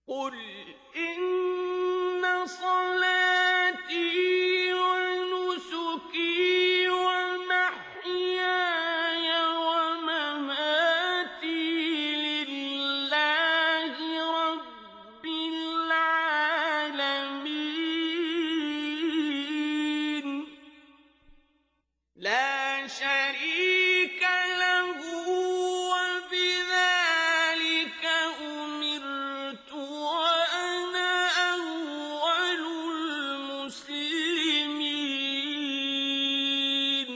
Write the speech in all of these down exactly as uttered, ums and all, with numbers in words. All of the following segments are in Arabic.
قل إن صلاتي ونسكي ومحياي ومماتي لله رب العالمين لا شريك له وبذلك أمرت وأنا أول المسلمين.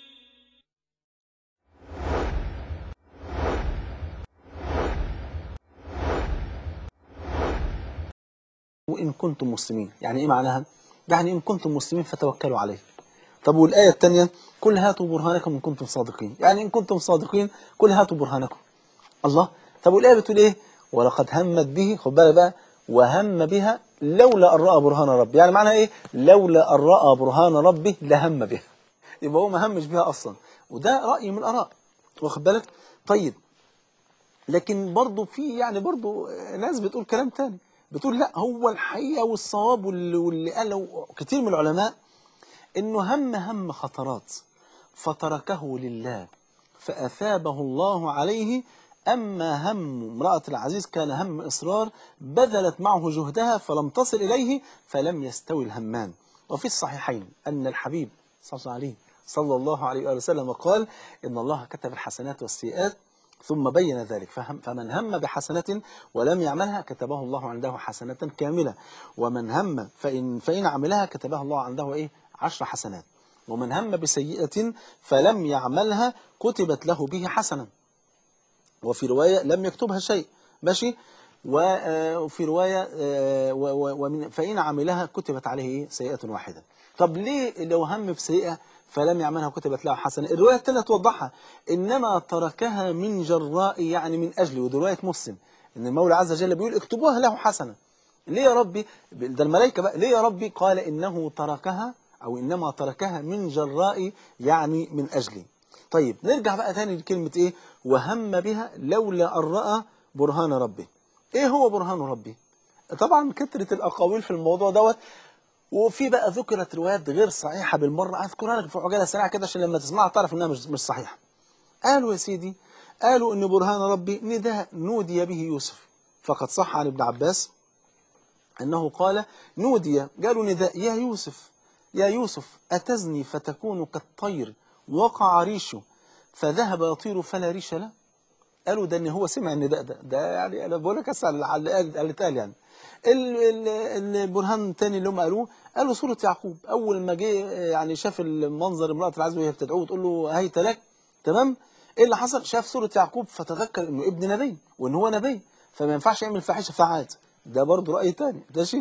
وإن كنتم مسلمين، يعني إيه معناها؟ يعني إن كنتم مسلمين فتوكلوا عليه. طب والآية الثانية قل هاتوا برهانكم إن كنتم صادقين، يعني إن كنتم صادقين قل هاتوا برهانكم. الله. طب والآية بتقول إيه؟ ولقد همت به، خد بالك بقى، وهم بها لولا أن رأى برهان ربي، يعني معناها إيه؟ لولا أن رأى برهان ربي لهم بها. يبقى هو ما همش بها أصلا، وده رأي من الآراء، واخد بالك؟ طيب، لكن برضه في يعني برضه ناس بتقول كلام تاني، بتقول لا، هو الحقيقة والصواب واللي, واللي قاله كتير من العلماء إنه هم هم خطرات فتركه لله فأثابه الله عليه. أما هم امرأة العزيز كان هم إصرار بذلت معه جهدها فلم تصل إليه فلم يستوي الهمان. وفي الصحيحين أن الحبيب صلى الله عليه صلى الله عليه وآله وسلم قال إن الله كتب الحسنات والسيئات ثم بين ذلك، فهم فمن هم بحسنة ولم يعملها كتبه الله عنده حسنة كاملة، ومن هم فإن, فإن عملها كتبه الله عنده إيه؟ عشر حسنات، ومن هم بسيئة فلم يعملها كتبت له به حسنة، وفي رواية لم يكتبها شيء، ماشي. وفي رواية ومن فإن عملها كتبت عليه إيه؟ سيئة واحدة. طب ليه لو هم بسيئة فلم يعملها كتبت له حسنة؟ الرواية الثانية توضحها، إنما تركها من جراء، يعني من أجل، ودي رواية مسلم، إن المولى عز وجل بيقول اكتبوها له حسنة. ليه يا ربي؟ ده الملائكة بقى، ليه يا ربي؟ قال إنه تركها أو إنما تركها من جراء، يعني من أجلي. طيب نرجع بقى تاني لكلمة إيه؟ وهم بها لولا أن رأى برهان ربه. إيه هو برهان ربي؟ طبعا كثرة الأقاويل في الموضوع دوت، وفي بقى ذكرت روايات غير صحيحة بالمرة، أذكرها لك في عجالة سريعة كده عشان لما تسمعها تعرف إنها مش مش صحيحة. قالوا يا سيدي، قالوا إن برهان ربي نداء نودي به يوسف، فقد صح عن ابن عباس أنه قال نودي، قالوا نداء يا يوسف يا يوسف أتزني فتكون كالطير وقع ريشه فذهب يطير فلا ريش له. قالوا ده ان هو سمع النداء ده ده يعني انا بقول لك اسال على اللي اتقال. يعني ال- ال- البرهان الثاني اللي هم قالوه، قالوا سوره يعقوب اول ما جه يعني شاف المنظر امراه العزيز وهي بتدعوه وتقول له هيت لك، تمام؟ ايه اللي حصل؟ شاف سوره يعقوب فتذكر انه ابن نبي وان هو نبي فما ينفعش يعمل فاحشه فعاد. ده برضه راي ثاني، ماشي.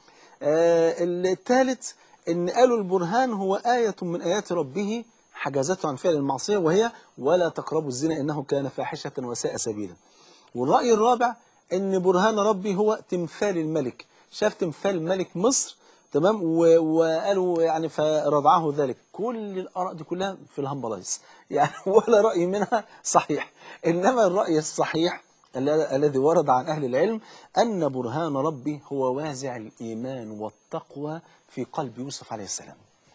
آه الثالث ان قالوا البرهان هو آية من آيات ربه حجزته عن فعل المعصية، وهي ولا تقربوا الزنا إنه كان فاحشة وساء سبيلا. والرأي الرابع ان برهان ربي هو تمثال الملك، شاف تمثال ملك مصر، تمام؟ و- وقالوا يعني فرضعه ذلك. كل الآراء دي كلها في الهمبلايز يعني ولا رأي منها صحيح. إنما الرأي الصحيح ال- الذي ورد عن أهل العلم أن برهان ربي هو وازع الإيمان والتقوى في قلب يوسف عليه السلام.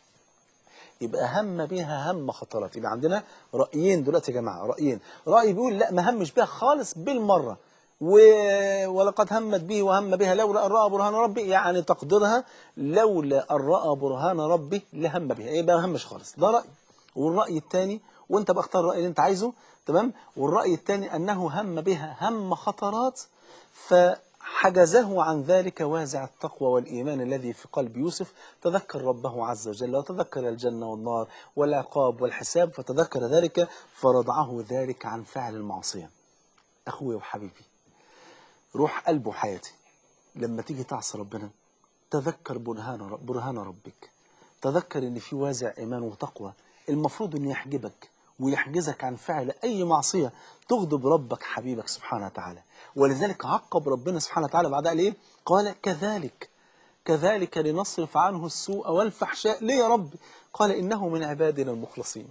يبقى هم بها هم خطرات. يبقى عندنا رأيين دلوقتي يا جماعة، رأيين. رأي بيقول لا، ما همش بها خالص بالمرة، و... ولقد همت به وهم بها لولا أن رأى برهان ربي، يعني تقديرها لولا أن رأى برهان ربي لهم بها، يبقى ما همش خالص. ده رأي. والرأي الثاني، وانت بختار الرأي اللي انت عايزه، تمام؟ والرأي الثاني أنه هم بها هم خطرات فحجزه عن ذلك وازع التقوى والإيمان الذي في قلب يوسف. تذكر ربه عز وجل وتذكر الجنة والنار والعقاب والحساب فتذكر ذلك فرضعه ذلك عن فعل المعصية. أخوي وحبيبي، روح قلبه حياتي، لما تيجي تعصي ربنا تذكر برهان رب برهان ربك، تذكر ان في وازع ايمان وتقوى المفروض ان يحجبك ويحجزك عن فعل اي معصيه تغضب ربك حبيبك سبحانه وتعالى. ولذلك عقب ربنا سبحانه وتعالى بعدها ليه؟ قال كذلك كذلك لنصرف عنه السوء والفحشاء. ليه يا رب؟ قال انه من عبادنا المخلصين.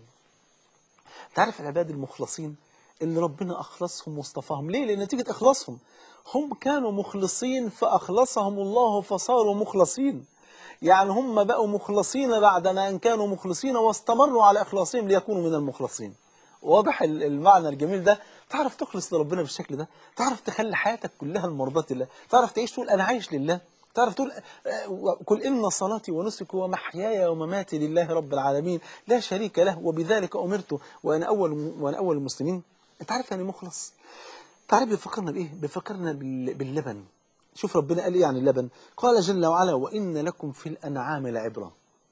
تعرف العباد المخلصين اللي ربنا اخلصهم واصطفاهم ليه؟ لان نتيجه اخلاصهم. هم كانوا مخلصين فأخلصهم الله فصاروا مخلصين. يعني هم بقوا مخلصين بعدما أن كانوا مخلصين، واستمروا على إخلاصهم ليكونوا من المخلصين. واضح ال- المعنى الجميل ده؟ تعرف تخلص لربنا بالشكل ده، تعرف تخلي حياتك كلها لمرضاة الله، تعرف تعيش تقول أنا عايش لله، تعرف تقول آه، قل إن صلاتي ونسكي ومحياي ومماتي لله رب العالمين لا شريك له وبذلك أمرت وأنا أول وأنا أول المسلمين. أنت عارف يعني مخلص؟ تعرف بيفكرنا بإيه؟ بيفكرنا بال- باللبن. شوف ربنا قال إيه عن اللبن؟ قال جل وعلا: وإن لكم في الأنعام لعبرة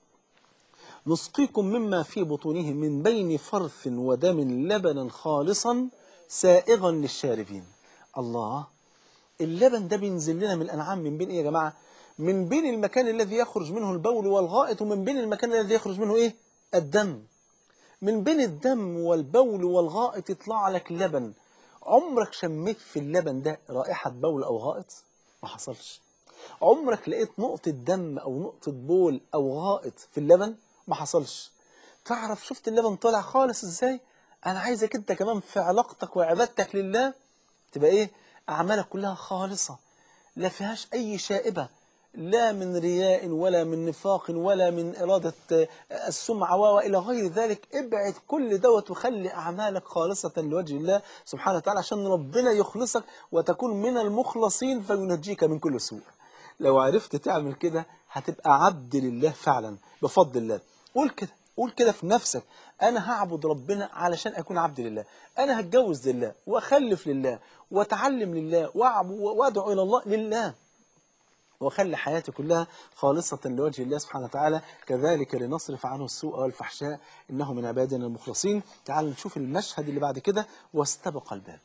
نسقيكم مما في بطونه من بين فرث ودم لبنا خالصا سائغا للشاربين. الله، اللبن ده بينزل لنا من الأنعام من بين إيه يا جماعة؟ من بين المكان الذي يخرج منه البول والغائط، ومن بين المكان الذي يخرج منه إيه؟ الدم. من بين الدم والبول والغائط يطلع لك لبن. عمرك شميت في اللبن ده رائحة بول أو غائط؟ ما حصلش. عمرك لقيت نقطة دم أو نقطة بول أو غائط في اللبن؟ ما حصلش. تعرف شفت اللبن طالع خالص إزاي؟ أنا عايزك أنت كمان في علاقتك وعبادتك لله تبقى إيه؟ أعمالك كلها خالصة، لا فيهاش أي شائبة، لا من رياء ولا من نفاق ولا من إرادة آه، السمعة وإلى غير ذلك. ابعد كل دوت وخلي أعمالك خالصة لوجه الله سبحانه وتعالى عشان ربنا يخلصك وتكون من المخلصين فينجيك من كل سوء. لو عرفت تعمل كده هتبقى عبد لله فعلا بفضل الله. قول كده، قول كده في نفسك: أنا هعبد ربنا علشان أكون عبد لله، أنا هتجوز لله وأخلف لله وأتعلم لله وأعب- وأدعو إلى الله لله، وخلي حياتي كلها خالصة لوجه الله سبحانه وتعالى. كذلك لنصرف عنه السوء والفحشاء إنه من عبادنا المخلصين. تعال نشوف المشهد اللي بعد كده: واستبق الباب.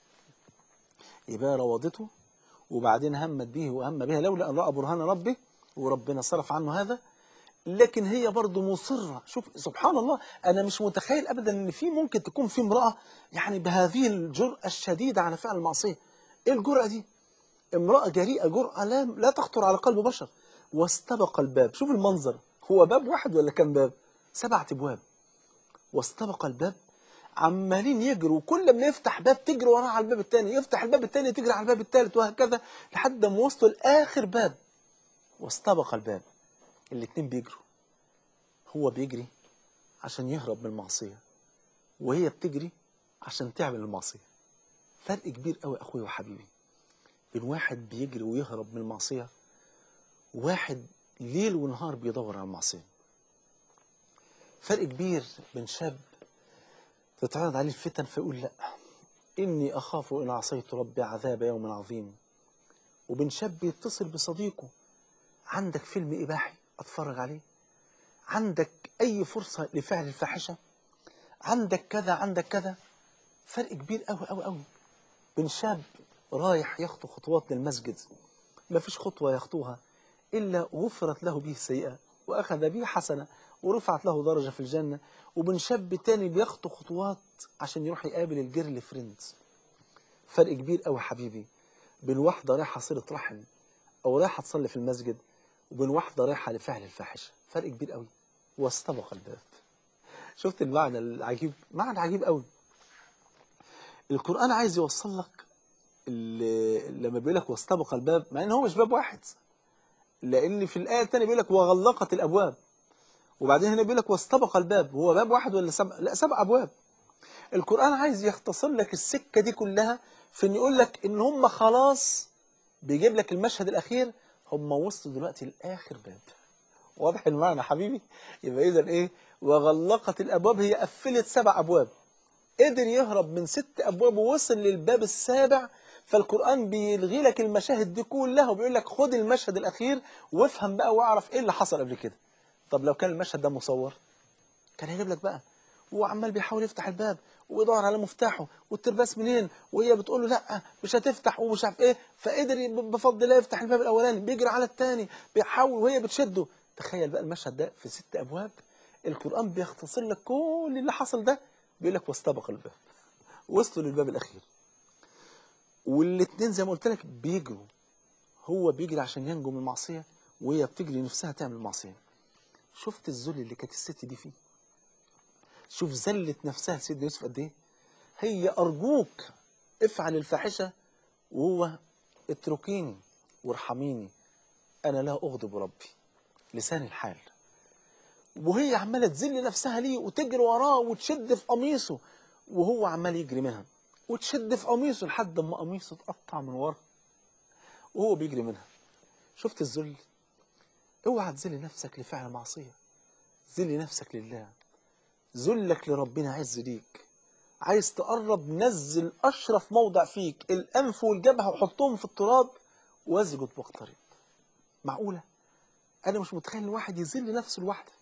يبقى راودته وبعدين همت به وهم بها لولا أن رأى برهان ربه، وربنا صرف عنه هذا. لكن هي برضه مصرة. شوف سبحان الله، أنا مش متخيل أبدا إن في ممكن تكون في امرأة يعني بهذه الجرأة الشديدة على فعل المعصية. إيه الجرأة دي؟ امرأة جريئة، جرأة لا لا تخطر على قلب بشر. واستبق الباب. شوف المنظر، هو باب واحد ولا كم باب؟ سبعة أبواب. واستبق الباب، عمالين يجروا، كل ما يفتح باب تجري وراه على الباب الثاني، يفتح الباب الثاني تجري على الباب الثالث، وهكذا لحد ما وصلوا لآخر باب. واستبق الباب. الاتنين بيجروا، هو بيجري عشان يهرب من المعصية، وهي بتجري عشان تعمل المعصية. فرق كبير قوي أخوي وحبيبي بين واحد بيجري ويهرب من المعصية وواحد ليل ونهار بيدور على المعصية. فرق كبير بين شاب تتعرض عليه الفتن فيقول لا إني أخاف إن عصيت ربي عذاب يوم عظيم، وبين شاب يتصل بصديقه: عندك فيلم إباحي أتفرج عليه، عندك أي فرصة لفعل الفاحشة، عندك كذا عندك كذا. فرق كبير قوي قوي قوي بين شاب رايح يخطو خطوات للمسجد، ما فيش خطوة يخطوها إلا غفرت له به السيئة وأخذ به حسنة ورفعت له درجة في الجنة، وبين شاب تاني بيخطو خطوات عشان يروح يقابل الجيرل فريندز. فرق كبير قوي حبيبي بين واحدة رايحة صلة رحم أو رايحة تصلي في المسجد وبين واحدة رايحة لفعل الفاحشة. فرق كبير قوي. واستبق الباب. شفت المعنى العجيب؟ معنى عجيب قوي. القرآن عايز يوصل لك ال- لما بيقول لك واستبق الباب، مع ان هو مش باب واحد، لان في الايه الثانيه بيقول لك وغلقت الابواب، وبعدين هنا بيقول لك واستبق الباب. هو باب واحد ولا سبع؟ لا، سبع ابواب. القرآن عايز يختصر لك السكة دي كلها في ان يقول لك ان هم خلاص، بيجيب لك المشهد الاخير، هم وصلوا دلوقتي لاخر باب. واضح المعنى يا حبيبي؟ يبقى اذا ايه؟ وغلقت الابواب، هي قفلت سبع ابواب، قدر يهرب من ست ابواب ووصل للباب السابع. فالقرآن بيلغي لك المشاهد دي كلها وبيقول لك خد المشهد الاخير وافهم بقى واعرف ايه اللي حصل قبل كده. طب لو كان المشهد ده مصور كان هيجيب لك بقى هو عمال بيحاول يفتح الباب ويدور على مفتاحه والترباس منين، وهي بتقول له لا مش هتفتح ومش عارف ايه، فقدر ي- بفضل الله يفتح الباب الاولاني، بيجري على الثاني بيحاول وهي بتشده. تخيل بقى المشهد ده في ست ابواب. القرآن بيختصر لك كل اللي حصل ده، بيقول لك واستبق الباب. وصلوا للباب الاخير، والاثنين زي ما قلت لك بيجروا. هو بيجري عشان ينجو من المعصيه وهي بتجري نفسها تعمل المعصيه. شفت الذل اللي كانت الست دي فيه؟ شوف ذلت نفسها سيدنا يوسف قد ايه. هي ارجوك افعل الفاحشه وهو اتركيني وارحميني، أنا لا أغضب ربي. لسان الحال. وهي عمالة تذل نفسها ليه وتجري وراه وتشد في قميصه، وهو عمال يجري منها وتشد في قميصه لحد ما قميصه اتقطع من ورا وهو بيجري منها. شفت الذل؟ اوعى تذل نفسك لفعل معصية، ذل نفسك لله. ذلك لربنا عز ليك. عايز تقرب، نزل أشرف موضع فيك، الأنف والجبهة، وحطهم في التراب واسجد واقترب. معقولة؟ أنا مش متخيل واحد يذل نفسه لوحده.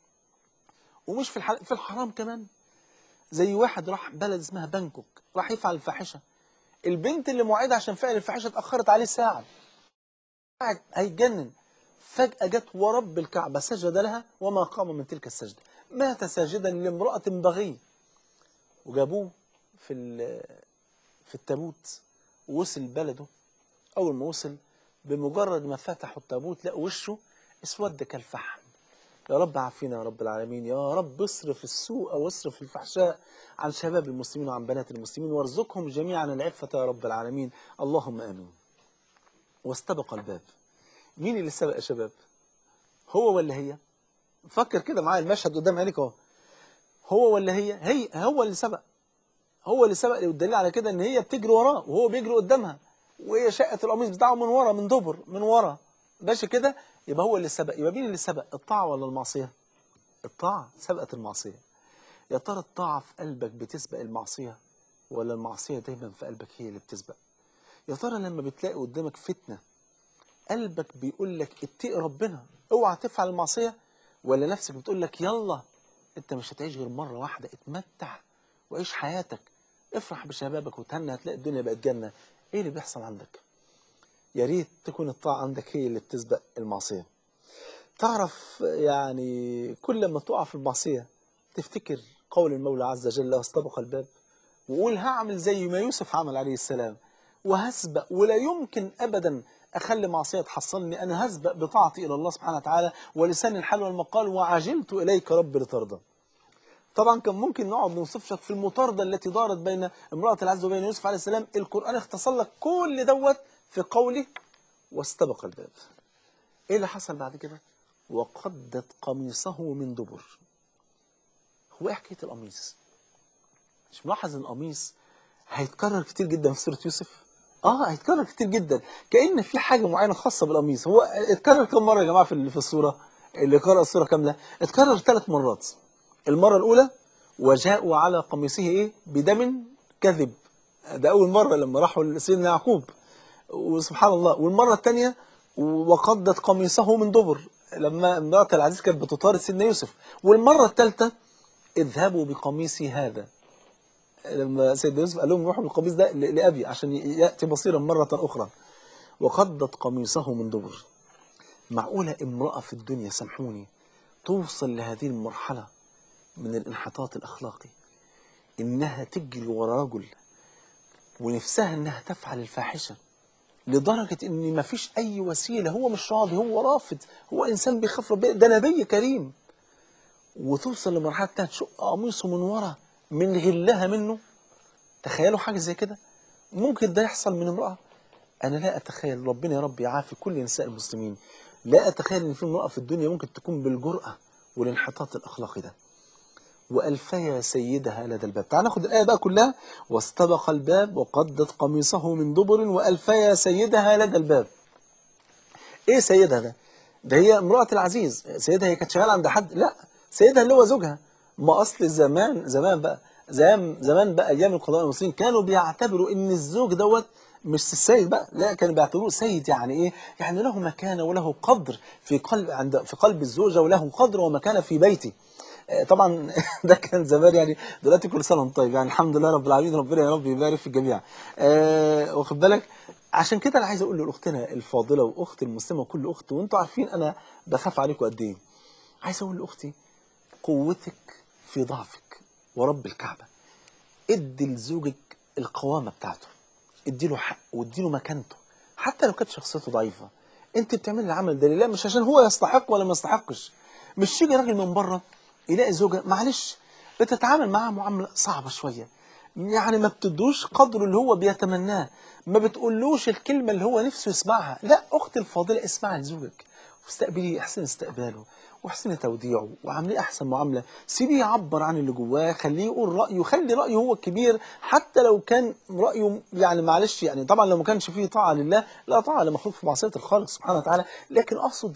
ومش في الحل... في الحرام كمان. زي واحد راح بلد اسمها بانكوك، راح يفعل الفاحشة. البنت اللي موعدة عشان فعل الفاحشة اتأخرت عليه ساعة. قاعد هيتجنن. فجأة جت ورب الكعبة سجد لها وما قام من تلك السجدة. مات ساجدا لامرأة بغي. وجابوه في في التابوت ووصل بلده. أول ما وصل بمجرد ما فتحوا التابوت لقوا وشه اسود كالفحم. يا رب عافينا يا رب العالمين. يا رب اصرف السوء واصرف الفحشاء عن شباب المسلمين وعن بنات المسلمين، وارزقهم جميعا العفة يا رب العالمين، اللهم آمين. واستبق الباب. مين اللي سبق يا شباب؟ هو ولا هي؟ فكر كده معايا، المشهد قدام عينيك اهو. هو ولا هي؟ هي هو اللي سبق. هو اللي سبق. والدليل على كده ان هي بتجري وراه وهو بيجري قدامها، وهي شقت القميص بتاعه من ورا، من دبر، من ورا ماشي كده. يبقى هو اللي سبق. يبقى مين اللي سبق؟ الطاعة ولا المعصية؟ الطاعة سبقت المعصية. يا ترى الطاعة في قلبك بتسبق المعصية، ولا المعصية دايما في قلبك هي اللي بتسبق؟ يا ترى لما بتلاقي قدامك فتنة قلبك بيقول لك اتقي ربنا اوعى تفعل المعصية، ولا نفسك بتقول لك يلا انت مش هتعيش غير مرة واحدة، اتمتع وعيش حياتك، افرح بشبابك وتهنى هتلاقي الدنيا بقت جنة؟ ايه اللي بيحصل عندك؟ يا ريت تكون الطاعة عندك هي اللي بتسبق المعصية. تعرف يعني كل ما تقع في المعصية تفتكر قول المولى عز وجل واستبق الباب، وقول هعمل زي ما يوسف عمل عليه السلام، وهسبق ولا يمكن أبدا أخلي معصية تحصلني، أنا هسبق بطاعتي إلى الله سبحانه وتعالى ولسان الحال والمقال، وعجلت إليك رب لترضى. طبعا كان ممكن نقعد نوصف لك في المطاردة التي دارت بين امرأة العز وبين يوسف عليه السلام. القرآن اختصر لك كل دوت في قوله واستبق الباب. ايه اللي حصل بعد كده؟ وقدت قميصه من دبر. هو ايه حكايه القميص؟ مش ملاحظ ان القميص هيتكرر كتير جدا في سوره يوسف؟ اه هيتكرر كتير جدا، كأن في حاجه معينه خاصه بالقميص. هو اتكرر كم مره يا جماعه في في السوره؟ اللي قرأ السوره كامله اتكرر ثلاث مرات. المره الاولى وجاءوا على قميصه ايه؟ بدم كذب. ده اول مره لما راحوا لسيدنا يعقوب، وسبحان الله. والمره الثانيه وقدت قميصه من دبر، لما امرأة العزيز كانت بتطارد سيدنا يوسف. والمرة الثالثة اذهبوا بقميصي هذا، لما سيدنا يوسف قال لهم روحوا بالقميص ده لأبي عشان يأتي بصيرا مرة أخرى. وقدت قميصه من دبر. معقولة امرأة في الدنيا سامحوني توصل لهذه المرحلة من الانحطاط الأخلاقي، إنها تجري ورا رجل ونفسها إنها تفعل الفاحشة، لدرجة إن مفيش أي وسيلة، هو مش راضي، هو رافض، هو إنسان بيخاف ربنا، ده نبي كريم، وتوصل لمرحلة انها تشق قميصه من ورا من غلها منه؟ تخيلوا حاجة زي كده؟ ممكن ده يحصل من امرأة؟ أنا لا أتخيل. ربنا يا رب يعافي كل نساء المسلمين. لا أتخيل إن في امرأة في الدنيا ممكن تكون بالجرأة والانحطاط الأخلاقي ده. وألفيا سيدها لدى الباب. تعال ناخد الآية بقى كلها. واستبق الباب وقدت قميصه من دبر وألفيا سيدها لدى الباب. إيه سيدها ده؟ ده هي امرأة العزيز. سيدها هي كانت شغالة عند حد؟ لا، سيدها اللي هو زوجها. ما أصل زمان زمان بقى زمان زمان بقى أيام القضاء المصريين كانوا بيعتبروا إن الزوج دوت مش السيد بقى، لا كانوا بيعتبروه سيد. يعني إيه؟ يعني له مكانة وله قدر في قلب عند في قلب الزوجة، وله قدر ومكانة في بيته. طبعا ده كان زمان يعني. دلوقتي كل سنه وانت طيب، يعني الحمد لله رب العالمين، ربنا يا رب يبارك في الجميع. آه واخد بالك؟ عشان كده انا عايز اقول لاختنا الفاضله واخت المسلمه وكل اخت، وانتوا عارفين انا بخاف عليكم قد ايه، عايز اقول لاختي قوتك في ضعفك ورب الكعبه. ادي لزوجك القوامه بتاعته، ادي له حق وادي له مكانته، حتى لو كانت شخصيته ضعيفه. انت بتعمل العمل ده لله، مش عشان هو يستحق ولا ما يستحقش. مش يجي راجل من بره يلاقي زوجة معلش بتتعامل معاها معاملة صعبة شوية، يعني ما بتدوش قدره اللي هو بيتمناه، ما بتقولوش الكلمة اللي هو نفسه يسمعها. لا، أختي الفاضلة، اسمعي لزوجك واستقبليه، احسن استقباله واحسن توديعه وعامليه أحسن معاملة. سيبيه يعبر عن اللي جواه، خليه يقول رأيه، خلي رأيه هو الكبير، حتى لو كان رأيه يعني معلش، يعني طبعا لو ما كانش فيه طاعة لله، لا طاعة لمخلوق في معصية الخالق سبحانه وتعالى، لكن أقصد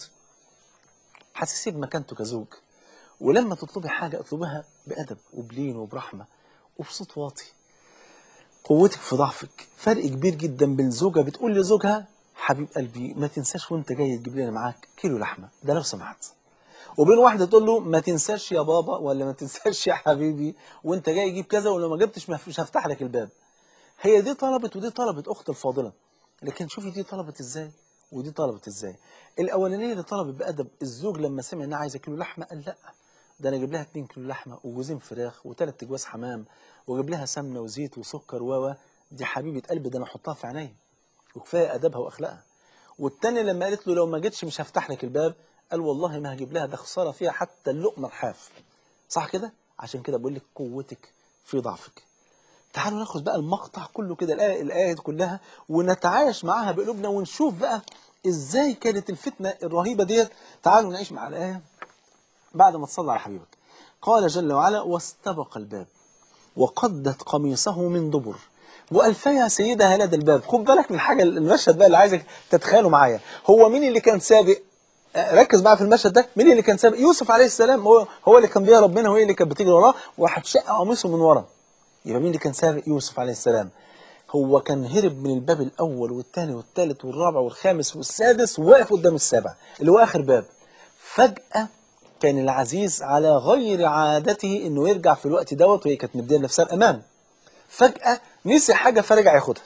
حسسيه بمكانته كزوج. ولما تطلبي حاجة اطلبها بأدب وبلين وبرحمة وبصوت واطي. قوتك في ضعفك. فرق كبير جدا بين زوجة بتقول لزوجها حبيب قلبي ما تنساش وانت جاي تجيب لنا معاك كيلو لحمة ده لو سمحت، وبين واحدة تقول له ما تنساش يا بابا ولا ما تنساش يا حبيبي وانت جاي تجيب كذا، ولو ما جبتش مش هفتح لك الباب. هي دي طلبت ودي طلبت أخت الفاضلة، لكن شوفي دي طلبت ازاي ودي طلبت ازاي. الأولانية اللي طلبت بأدب، الزوج لما سمع انها عايزة كيلو لحمة قال لا، ده انا اجيب لها اتنين كيلو لحمه وجوزين فراخ وثلاث اجواز حمام واجيب لها سمنه وزيت وسكر و دي حبيبه قلبي، ده انا احطها في عينيا، وكفايه ادبها واخلاقها. والتاني لما قالت له لو ما جيتش مش هفتح لك الباب، قال والله ما هجيب لها، ده خساره فيها حتى اللقمه الحاف. صح كده؟ عشان كده بقول لك قوتك في ضعفك. تعالوا ناخد بقى المقطع كله كده، الايه الايه كلها، ونتعايش معاها بقلوبنا ونشوف بقى ازاي كانت الفتنه الرهيبه ديت. تعالوا نعيش مع الايه بعد ما تصلى على حبيبك. قال جل وعلا واستبق الباب وقدت قميصه من دبر وألفيا سيدها لدى الباب. خد بالك من حاجة، المشهد بقى اللي عايزك تتخيله معايا، هو مين اللي كان سابق؟ ركز معايا في المشهد ده، مين اللي كان سابق؟ يوسف عليه السلام، هو هو اللي كان بيهرب منها وهي اللي كانت بتجري وراه وهتشق قميصه من ورا. يبقى مين اللي كان سابق؟ يوسف عليه السلام. هو كان هرب من الباب الأول والثاني والثالث والرابع والخامس والسادس وواقف قدام السابع اللي هو آخر باب. فجأة كان العزيز على غير عادته انه يرجع في الوقت دوت وهي كانت مديه نفسها الامان. فجأة نسي حاجة فرجع ياخدها.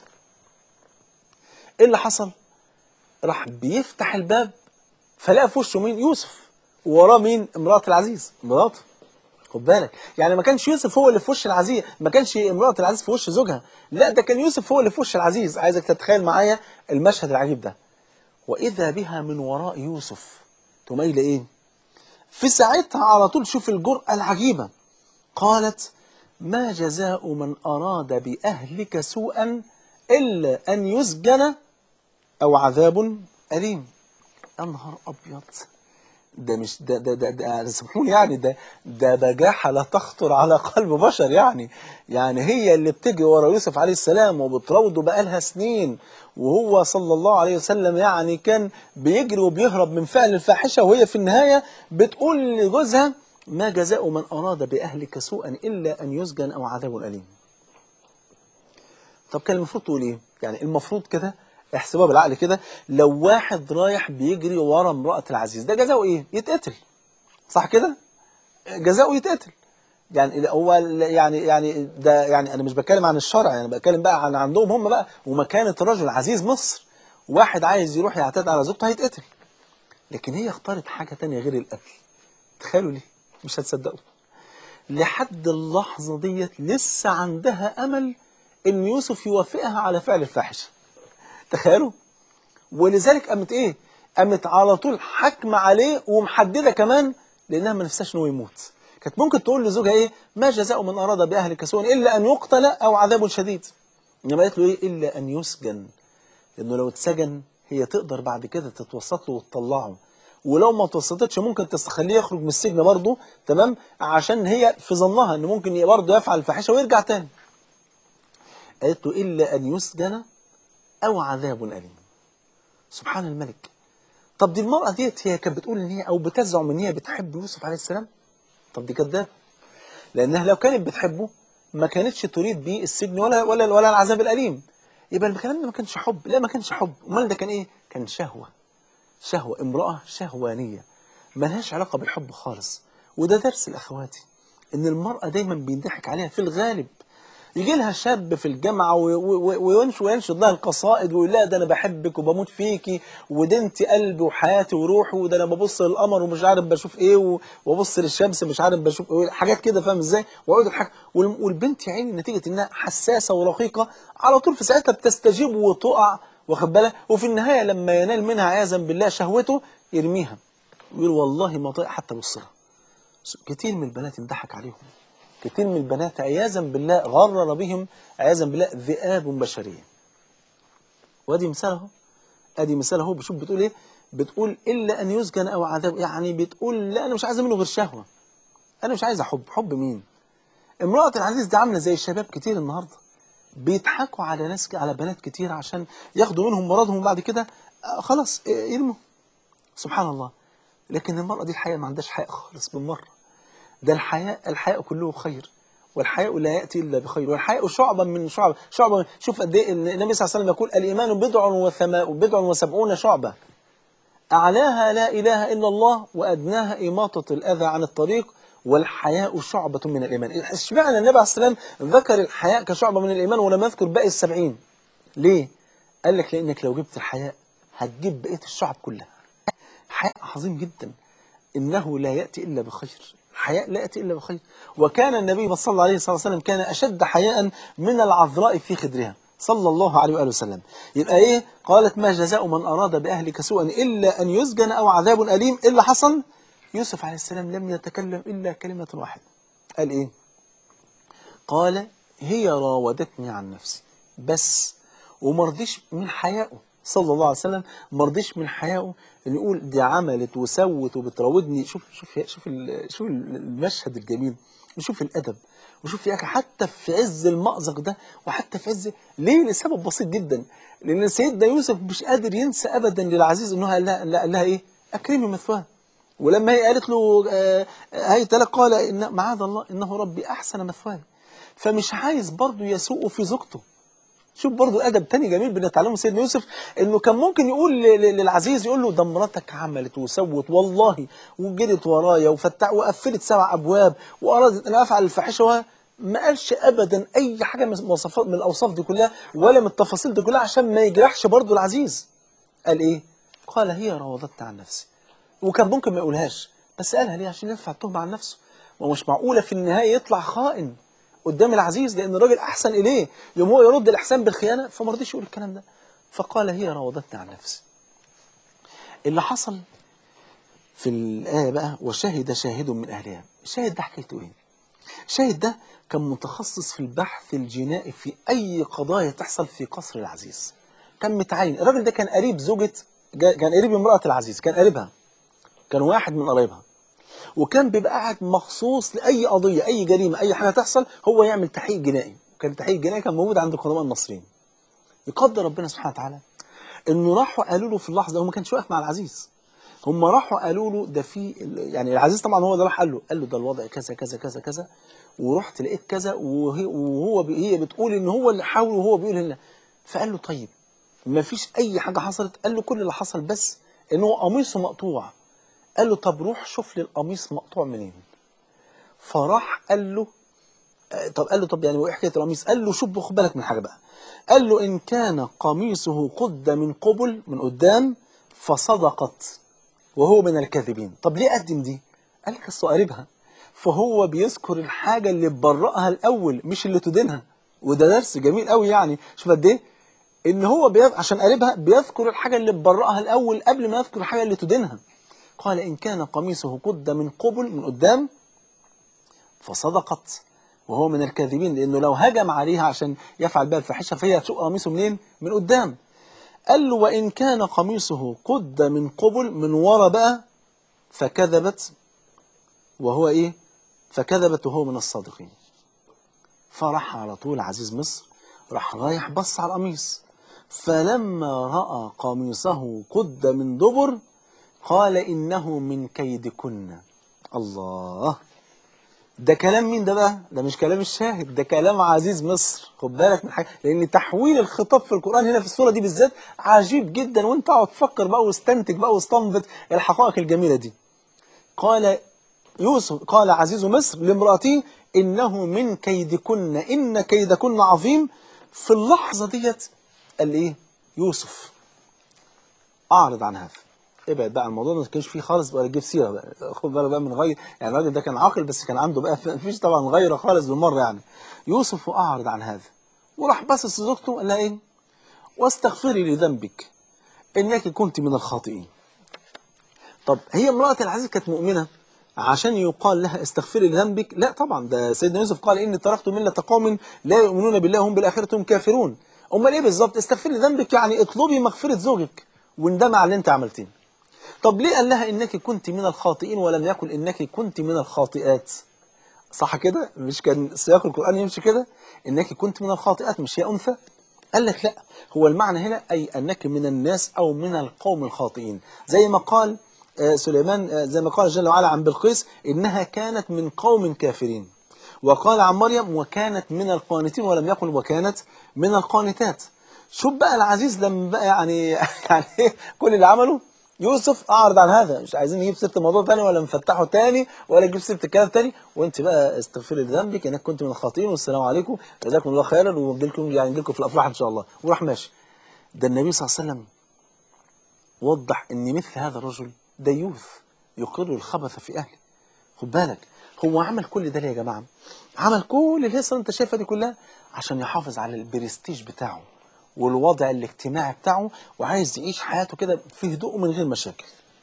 ايه اللي حصل؟ راح بيفتح الباب فلقى في وشه مين؟ يوسف. ووراه مين؟ امرأة العزيز، مراته. خد بالك، يعني ما كانش يوسف هو اللي في وش العزيز، ما كانش امرأة العزيز في وش زوجها، لا ده كان يوسف هو اللي في وش العزيز. عايزك تتخيل معايا المشهد العجيب ده. وإذا بها من وراء يوسف. تقوم قايله ايه؟ في ساعتها على طول شوف الجرأة العجيبة. قالت ما جزاء من أراد بأهلك سوءا إلا أن يسجن أو عذاب أليم. يا نهار أبيض، ده مش ده ده ده, ده سامحوني يعني، ده ده بجاحة لا تخطر على قلب بشر يعني. يعني هي اللي بتجري ورا يوسف عليه السلام وبتراوده بقالها سنين، وهو صلى الله عليه وسلم يعني كان بيجري وبيهرب من فعل الفاحشة، وهي في النهاية بتقول لجوزها ما جزاء من أراد بأهلك سوءا إلا أن يسجن أو عذاب أليم. طب كان المفروض تقول إيه؟ يعني المفروض كده احسبها بالعقل كده، لو واحد رايح بيجري ورا امرأة العزيز ده جزاؤه إيه؟ يتقتل. صح كده؟ جزاؤه يتقتل. يعني هو يعني يعني ده يعني انا مش بتكلم عن الشرع، يعني بتكلم بقى عن عندهم هم بقى ومكانة الرجل عزيز مصر. واحد عايز يروح يعتدي على زوجته هيتقتل. لكن هي اختارت حاجة تانية غير القتل. تخيلوا ليه؟ مش هتصدقوا. لحد اللحظة ديت لسه عندها امل ان يوسف يوافقها على فعل الفاحشة. تخيلوا. ولذلك قامت ايه؟ قامت على طول حاكمة عليه ومحددة كمان، لانها ما نفسهاش انه يموت. كانت ممكن تقول لزوجها ايه؟ ما جزاء من اراد باهلك سوءا الا ان يقتل او عذاب شديد. انما قالت له ايه؟ الا ان يسجن. لانه لو اتسجن هي تقدر بعد كده تتوسط له وتطلعه، ولو ما توسطتش ممكن تخليه يخرج من السجن برضه، تمام، عشان هي في ظنها ان ممكن برضه يفعل الفاحشه ويرجع تاني. قالت له الا ان يسجن او عذاب اليم. سبحان الملك. طب دي المرأة ديت هي كانت بتقول ان هي او بتزعم ان هي بتحب يوسف عليه السلام؟ طب دي كدابة. لانها لو كانت بتحبه ما كانتش تريد بيه السجن ولا ولا ولا العذاب الأليم. يبقى الكلام ده ما كانش حب، لا ما كانش حب، امال ده كان ايه؟ كان شهوة. شهوة، امرأة شهوانية ملهاش علاقة بالحب خالص. وده درس لاخواتي، ان المرأة دايما بيضحك عليها في الغالب. يجي لها شاب في الجامعة وينشد وينشد لها القصائد ويقول لها ده أنا بحبك وبموت فيكي وده أنت قلبي وحياتي وروحي، وده أنا ببص للقمر ومش عارف بشوف إيه، وببص للشمس مش عارف بشوف إيه، حاجات كده فاهم إزاي؟ ويقعد يضحك. والبنت يا عيني نتيجة إنها حساسة ورقيقة على طول في ساعتها بتستجيب وتقع، واخد بالك؟ وفي النهاية لما ينال منها عياذا بالله شهوته يرميها. يقول والله ما طيق حتى بص لها. كتير من البنات انضحك عليهم. كتير من البنات عياذا بالله غرر بهم عياذا بالله ذئاب بشرية. وادي مثال اهو، ادي مثال اهو. بشوف بتقول ايه؟ بتقول الا ان يسجن او عذاب، يعني بتقول لا انا مش عايزه منه غير شهوه، انا مش عايزه حب. حب مين؟ امرأة العزيز دي عامله زي الشباب كتير النهارده بيضحكوا على ناس، على بنات كتير عشان ياخدوا منهم مرضهم وبعد كده آه خلاص آه يرموا. سبحان الله. لكن المرأة دي الحقيقة ما عندهاش حياء خالص بالمرة. ده الحياء، الحياء كله خير، والحياء لا يأتي إلا بخير، والحياء شعبا من شعب شعبا من شوف قد إيه النبي صلى الله عليه وسلم يقول الإيمان بضع وثما بضع وسبعون شعبة، أعلاها لا إله إلا الله وأدناها إماطة الأذى عن الطريق، والحياء شعبة من الإيمان. اشمعنى النبي عليه السلام ذكر الحياء كشعبة من الإيمان ولم يذكر باقي السبعين؟ ليه؟ قال لك لأنك لو جبت الحياء هتجيب بقية الشعب كلها. حياء عظيم جدا، إنه لا يأتي إلا بخير، الحياء لا يأتي إلا بخير. وكان النبي صلى الله عليه وسلم كان أشد حياء من العذراء في خدرها صلى الله عليه وآله وسلم. يبقى إيه؟ قالت ما جزاء من أراد بأهلك سوءا إلا أن يسجن أو عذاب أليم. إيه اللي حصل؟ يوسف عليه السلام لم يتكلم إلا كلمة واحدة. قال إيه؟ قال هي راودتني عن نفسي بس. ومرضيش من حيائه صلى الله عليه وسلم، مرضيش من حيائه ان يقول دي عملت وسوت وبتراودني. شوف شوف شوف شوف المشهد الجميل، وشوف الادب، وشوف يا اخي حتى في عز المأزق ده، وحتى في عز ليه؟ لسبب بسيط جدا، لان سيدنا يوسف مش قادر ينسى ابدا للعزيز انه قال لها, قال لها ايه؟ اكرمي مثواه. ولما هي قالت له آه هيت لك قال إن معاذ الله انه ربي احسن مثواي. فمش عايز برضه يسوء في زوجته. شوف برضه ادب تاني جميل بنتعلمه سيدنا يوسف، انه كان ممكن يقول للعزيز، يقول له ده مراتك عملت وسوت والله وجرت ورايا وفتح وقفلت سبع ابواب وارادت ان افعل الفاحشه، ما قالش ابدا اي حاجه من المواصفات من الاوصاف دي كلها ولا من التفاصيل دي كلها عشان ما يجرحش برضه العزيز. قال ايه؟ قال هي راودتني عن نفسي. وكان ممكن ما يقولهاش، بس قالها ليه؟ عشان يرفع التهمه عن نفسه. ومش معقوله في النهايه يطلع خائن قدام العزيز، لأن الراجل أحسن إليه، يوم هو يرد الإحسان بالخيانة، فما رضيش يقول الكلام ده. فقال هي راودتني عن نفسي. اللي حصل في الآية بقى وشهد شاهد من أهلها. الشاهد ده حكيته إيه؟ الشاهد ده كان متخصص في البحث الجنائي في أي قضايا تحصل في قصر العزيز. كان متعين. الراجل ده كان قريب زوجة، كان قريب امرأة العزيز، كان قريبها، كان واحد من قرايبها. وكان بيبقى قاعد مخصوص لأي قضية، أي جريمة، أي حاجة تحصل هو يعمل تحقيق جنائي. كان التحقيق الجنائي كان موجود عند القدماء المصريين. يقدر ربنا سبحانه وتعالى إنه راحوا قالوا له في اللحظة، هو ما كانش واقف مع العزيز، هم راحوا قالوا له ده في، يعني العزيز طبعا هو ده راح قال له قال له ده الوضع كذا كذا كذا كذا، ورحت لقيت كذا، وهي وهو هي بتقول إن هو اللي حاول وهو بيقول إن. فقال له طيب ما فيش أي حاجة حصلت؟ قال له كل اللي حصل بس إن هو قميصه مقطوع. قال له طب روح شوف لي القميص مقطوع منين. فراح قال له طب قال له طب يعني وايه حكايه القميص؟ قال له شوف خد بالك من حاجه بقى. قال له ان كان قميصه قد من قبل من قدام فصدقت وهو من الكاذبين. طب ليه قدم دي؟ قال لك اصل قريبها، فهو بيذكر الحاجه اللي تبرئها الاول مش اللي تدينها. وده درس جميل قوي، يعني شوف قد ايه ان هو بيذ... عشان قريبها بيذكر الحاجه اللي تبرئها الاول قبل ما يذكر الحاجه اللي تدينها. قال ان كان قميصه قد من قبل من قدام فصدقت وهو من الكاذبين، لأنه لو هجم عليها عشان يفعل بها الفاحشة فهي هتشق قميصه منين؟ من قدام. قال له وإن كان قميصه قد من قبل من ورا بقى فكذبت وهو إيه؟ فكذبت وهو من الصادقين. فراح على طول عزيز مصر راح رايح بص على القميص، فلما رأى قميصه قد من دبر قال إنه من كيدكن. الله، ده كلام مين ده بقى؟ ده مش كلام الشاهد، ده كلام عزيز مصر. خد بالك من حاجه، لان تحويل الخطاب في القران هنا في السوره دي بالذات عجيب جدا، وانت اقعد تفكر بقى واستنتج بقى واستنبط الحقائق الجميله دي. قال يوسف، قال عزيز مصر لامراته انه من كيدكن ان كيدكن عظيم. في اللحظه ديت قال ايه؟ يوسف اعرض عن هذا، ابعد بقى عن الموضوع ده، ما تكونش فيه خالص ولا تجيب سيره بقى. خد بالك بقى من غير، يعني الراجل ده كان عاقل بس كان عنده بقى مفيش طبعا غيره خالص بالمره. يعني يوسف اعرض عن هذا، وراح بصص لزوجته قال لها ايه؟ واستغفري لذنبك انك كنت من الخاطئين. طب هي امراه العزيز كانت مؤمنه عشان يقال لها استغفري لذنبك؟ لا طبعا، ده سيدنا يوسف قال إني تركت ملة قوم لا يؤمنون بالله وهم بالآخرة هم كافرون. أمال إيه بالظبط؟ استغفري لذنبك يعني اطلبي مغفرة زوجك واندمي على اللي أنت عملتيه. طب ليه قال لها إنك كنت من الخاطئين ولم يقل إنك كنت من الخاطئات؟ صح كده؟ مش كان سياق القرآن يمشي كده؟ إنك كنت من الخاطئات، مش هي أنثى؟ قال لك لا، هو المعنى هنا أي أنك من الناس أو من القوم الخاطئين، زي ما قال آه، سليمان، آه، زي ما قال جل وعلا عن بلقيس إنها كانت من قوم كافرين. وقال عن مريم وكانت من القانتين ولم يقل وكانت من القانتات. شوف بقى العزيز لما بقى يعني يعني إيه كل اللي عمله يوسف أعرض عن هذا، مش عايزين نجيب سيرة الموضوع تاني ولا نفتحه تاني ولا نجيب سيرة الكلام تاني، وانت بقى استغفري لذنبك انك كنت من الخاطئين والسلام عليكم جزاكم الله خيرا ونديلكم يعني نديلكم في الافراح ان شاء الله، وراح ماشي. ده النبي صلى الله عليه وسلم وضح ان مثل هذا الرجل ديوث يقر الخبث في اهله. خد بالك، هو عمل كل ده ليه يا جماعه؟ عمل كل الهيصه اللي انت شايفها دي كلها عشان يحافظ على البرستيج بتاعه والوضع الاجتماعي بتاعه، وعايز يعيش حياته كده في هدوء من غير مشاكل.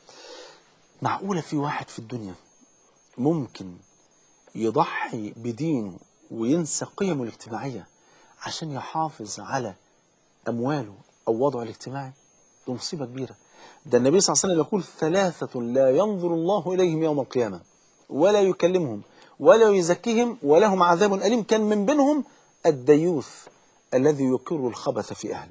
معقوله في واحد في الدنيا ممكن يضحي بدينه وينسى قيمه الاجتماعيه عشان يحافظ على أمواله أو وضعه الاجتماعي؟ دي مصيبة كبيرة. ده النبي صلى الله عليه وسلم يقول ثلاثة لا ينظر الله إليهم يوم القيامة ولا يكلمهم ولا يزكيهم ولهم عذاب أليم، كان من بينهم الديوث الذي يقر الخبث في أهله.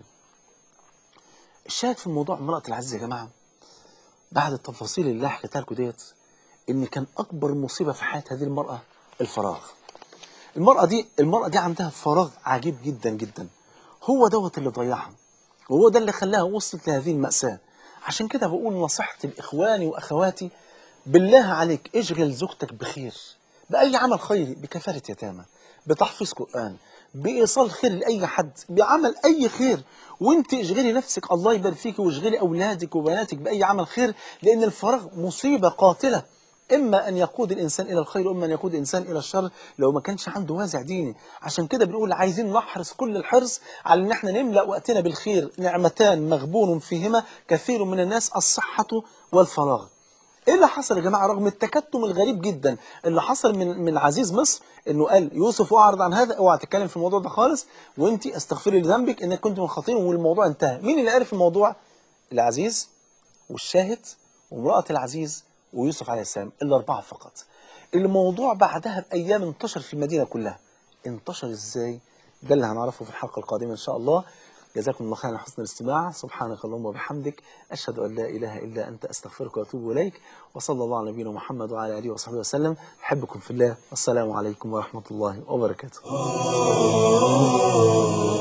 الشاهد في الموضوع امرأة العزيز يا جماعة، بعد التفاصيل اللي حكيتها لكم ديت، إن كان أكبر مصيبة في حياة هذه المرأة الفراغ. المرأة دي المرأة دي عندها فراغ عجيب جدا جدا، هو دوت اللي ضيعها وهو ده اللي خلاها وصلت لهذه المأساة. عشان كده بقول نصيحتي لإخواني وأخواتي، بالله عليك اشغل زوجتك بخير، بأي عمل خيري، بكفالة يتامى، بتحفيظ قرآن، بإيصال خير لأي حد، بعمل أي خير. وانت اشغلي نفسك الله يبارك فيك، واشغلي أولادك وبناتك بأي عمل خير، لأن الفراغ مصيبة قاتلة، إما أن يقود الإنسان إلى الخير وإما أن يقود الإنسان إلى الشر لو ما كانش عنده وازع ديني. عشان كده بنقول عايزين نحرص كل الحرص على إن احنا نملأ وقتنا بالخير، نعمتان مغبون فيهما كثير من الناس، الصحة والفراغ. ايه اللي حصل يا جماعه رغم التكتم الغريب جدا اللي حصل من من عزيز مصر، انه قال يوسف اعرض عن هذا، اوعى تتكلم في الموضوع ده خالص، وانت استغفري لذنبك انك كنت من خطير، والموضوع انتهى. مين اللي عرف الموضوع؟ العزيز والشاهد وامراه العزيز ويوسف عليه السلام، الاربعه فقط. الموضوع بعدها بايام انتشر في المدينه كلها. انتشر ازاي؟ ده اللي هنعرفه في الحلقه القادمه ان شاء الله. جزاكم الله خيرا على حسن الاستماع، سبحانك اللهم وبحمدك، أشهد أن لا إله إلا أنت، أستغفرك وأتوب إليك، وصلى الله على نبينا محمد وعلى آله وصحبه وسلم. أحبكم في الله، والسلام عليكم ورحمة الله وبركاته.